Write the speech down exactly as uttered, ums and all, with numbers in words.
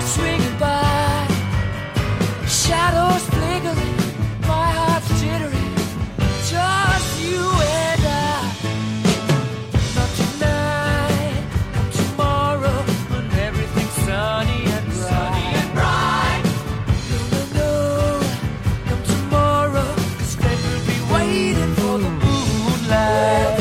swinging by, shadows flickering, my heart's jittery, just you and I. Not tonight, not tomorrow, when everything's sunny and bright. Sunny and bright. No, no, no, come tomorrow, 'cause then we'll be waiting for the moonlight.